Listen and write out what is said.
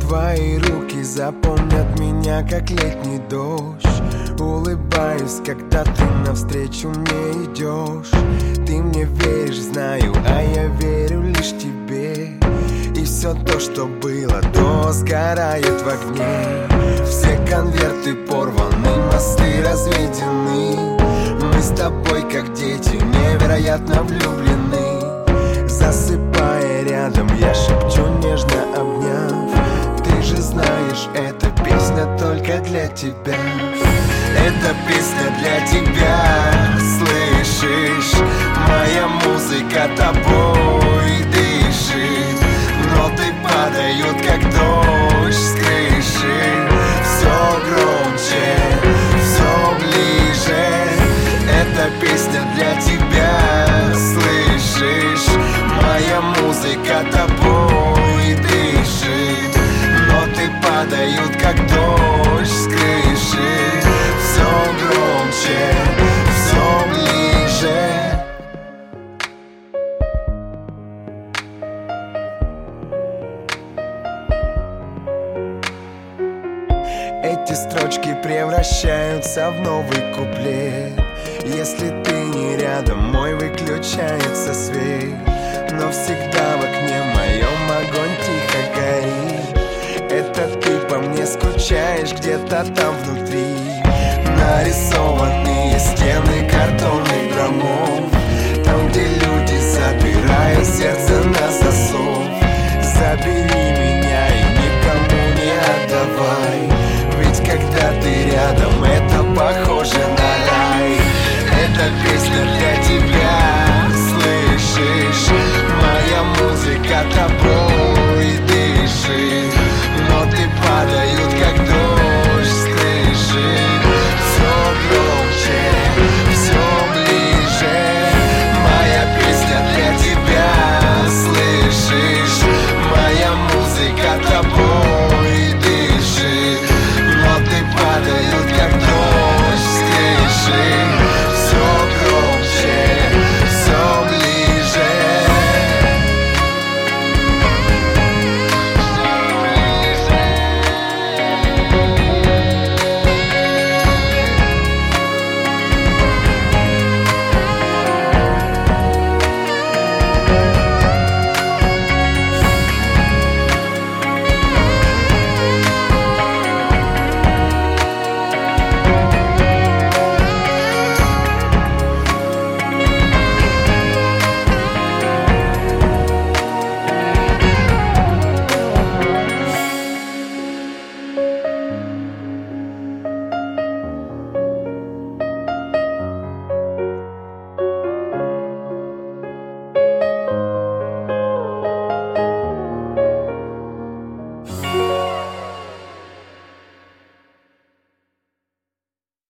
Твои руки запомнят меня, как летний дождь. Улыбаюсь, когда ты навстречу мне идешь. Ты мне веришь, знаю, а я верю лишь тебе. И все то, что было до, сгорает в огне. Все конверты порваны, мосты разведены. Мы с тобой, как дети, невероятно влюблены. Засыпая рядом, я шепчу, нежно обняв: ты же знаешь, эта песня только для тебя. Эта песня для тебя, слышишь? Моя музыка тобой дышит. Ноты падают, как дождь с крыши. Все громче, все ближе. Эта песня для тебя, слышишь? Моя музыка тобой дышит. Ноты падают, как дождь с крыши. Все громче, все ближе. Эти строчки превращаются в новый куплет. Если ты не рядом, мой выключается свет. Но всегда в окне моем огонь тихо горит. Это ты по мне скучаешь где-то там внутри. Нарисованные стены, картонные